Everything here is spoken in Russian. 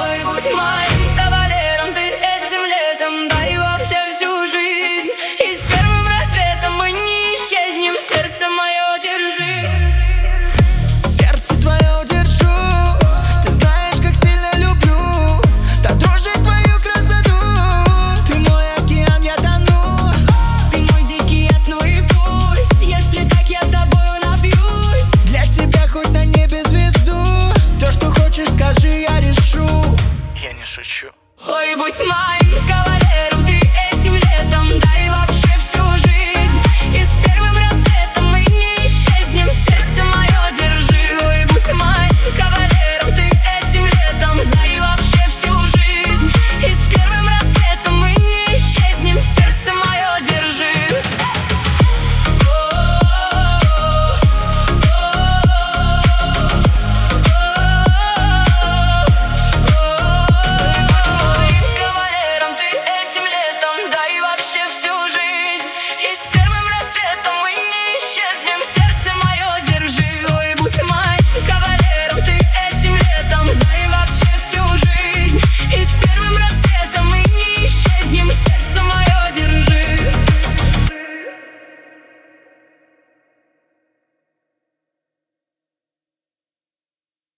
Ой, будь моим кавалером ты этим летом, дай вообще всю жизнь. И с первым рассветом мы не исчезнем, сердце мое держи. Сердце твое держу, ты знаешь, как сильно люблю. Да дрожит твою красоту, ты мой океан, я тону. Ты мой дикий ад, ну и пусть, если так я тобою напьюсь. Для тебя хоть на небе звезду, то, что хочешь, скажи, я решу. Я не шучу. Ой, будь моим кавалером.